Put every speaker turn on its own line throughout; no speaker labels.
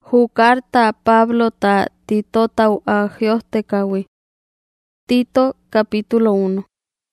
Jucarta Pablo ta Tito tau agiostecawi. Tito capítulo 1.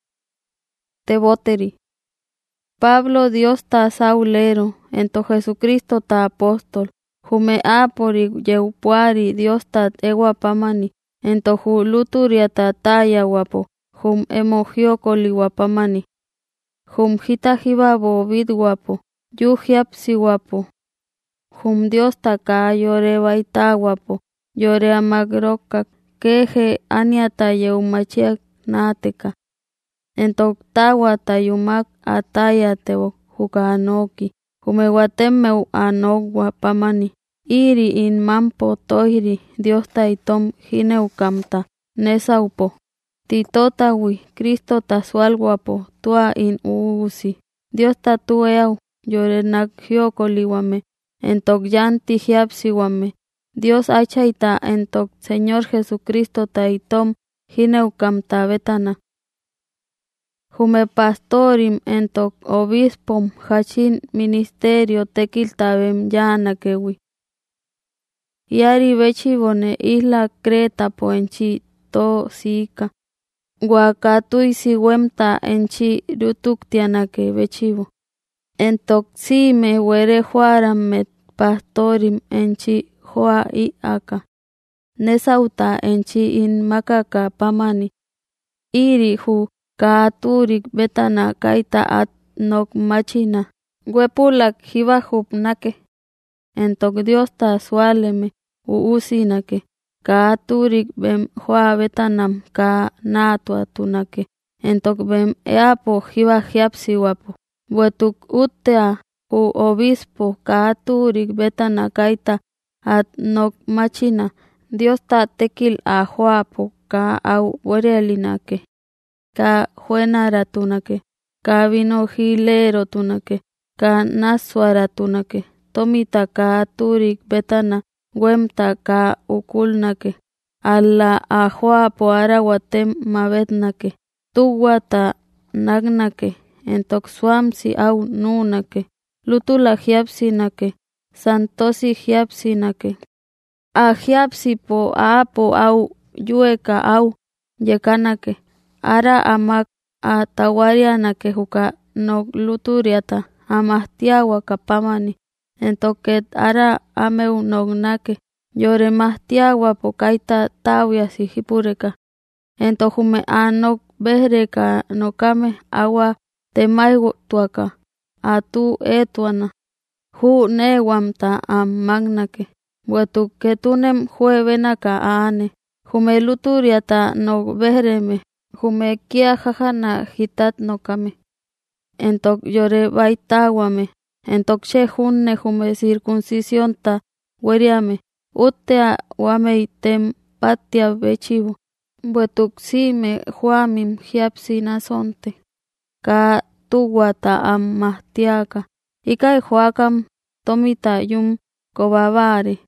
Teboteri. Pablo Dios ta saulero, ento Jesucristo ta apóstol, jume apori yeupuari Dios ta eguapamani, ento ju luturia ta taya guapo, jum emogiocoli guapamani. Jum jitajibabo vid guapo, yujiapsi guapo. Jum Dios ta ka yore baita guapo, yore amagroca, queje aniata yeumachiak nateka. Entok tawa tayumak ataya tebo juka anoki, jumeguatemmeu anogua pamani, iri in mampo tohiri Dios ta itom jineukamta, nesaupo. Titotawi, Cristo ta sualguapo, tua in uusi, Dios ta tueau, yore nagyokoliwame, entok yanti jiapsiwame, Dios achaita entok Señor Jesucristo ta itom jineukamta betana. Jume pastorim entok obispom hachin ministerio tekiltabem yanakewi. Yari bechibone isla Creta po enchi to sika. Guacatui siwemta enchi rutuktianake bechibo. Entok sime were juaram met pastorim enchi joa I aka. Nesauta enchi in makaka pamani. Iri ju kaaturik betana kaita at nok machina. Guepulak hibajup nake. Entok Dios ta sualeme uusinake. Kaaturik bem joa betanam ka natua tunake. Entok bem eapo hibajiapsi guapo. Buetuk utea u obispo kaaturik betana kaita at nok machina. Dios ta tekil a joapo ka au werelinake. Ka juenara tunake, ka vino hilero tunake, ka naswara tunake, tomita ka turik betana, wemta ka ukulnake, alla ajua poara watem mabetnake, tuwata nagnake, entok swamsi au nunake, lutula jiapsinake, santosi jiapsinake, a jiapsi po apo au yueka au yekanake. Ara amak a tawarianake juka nok luturiata amahtiawa kapamani, entoket ara ameu nognake, yore mahtiawa pokaita tawia si hipureka, entojume anok behreka nokame agua temaigu tuaka, atu etuana, ju newamta am magnake, wetu ketunem juevenaka ane, jume luturiata nok behreme, jume kia jajana hitat nokame. Entok yore baitawame, entok she junne jume circuncisión ta weriame, utea wame item patia bechivo, buetuk sime juamim jiapsi nasonte, ka tuwata am mahtiaka, ikai juakam tomita yum kobabare.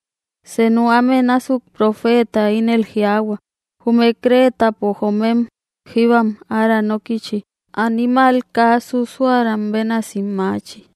Senu ame nasuk profeta inel jiagua, jume Creta po jomem jibam ara nokichi, animal ka susuaram benasimachi.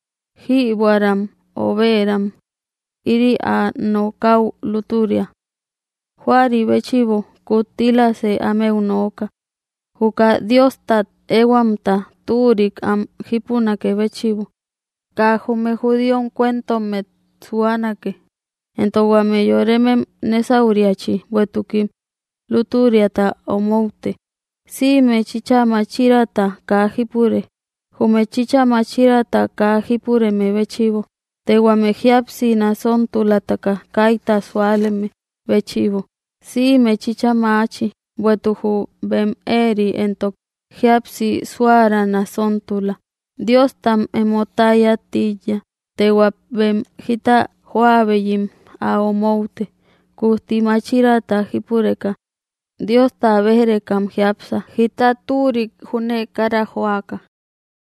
Jibuaram oberam, iri a nokau luturia. Juari bechivo kutila se ame unoka. Juka Dios tat ewamta turik am jipunake bechivo. Ka jume judion cuento met suanake. Entoguame yoremem nesauriachi wetukim luturiata omoute. Si me chicha machirata ka jipure. Jume chicha machirata ka jipure me bechivo. Teguame jiapsi nason tulataka kaita sualeme bechivo. Si me chicha machi. Wetuju bem eri entok jiapsi suara nason tula. Dios tam emotaya tilla. Teguap bem jita juabeyim a omoute. Kusti machirata jipureka. Dios ta beherekam jiapsa, hita turik june karajoaka.